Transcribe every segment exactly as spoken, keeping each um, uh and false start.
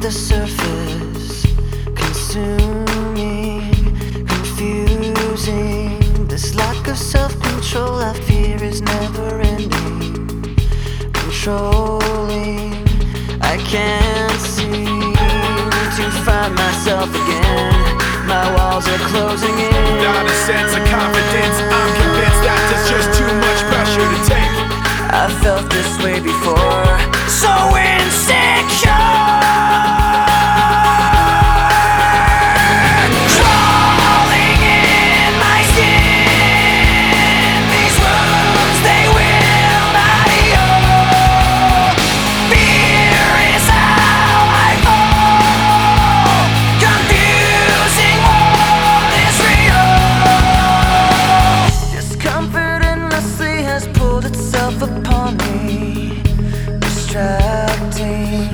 the surface, consuming, confusing. This lack of self-control I fear is never ending, controlling. I can't seem to find myself again. My walls are closing in. Not a sense of confidence, I'm convinced that there's just too much pressure to take. I felt this way before, so insecure. Crawling in my skin, these wounds, they will not heal. Fear is how I fall, confusing what is real. Discomfort endlessly has pulled itself upon me, distracting,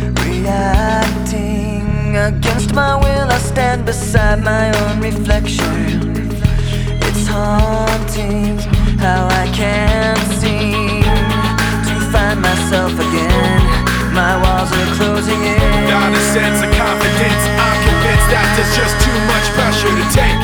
reacting. Against my will I stand beside my own reflection. It's haunting how I can't seem to find myself again. My walls are closing in. Not a sense of confidence, I'm convinced that there's just too much pressure to take.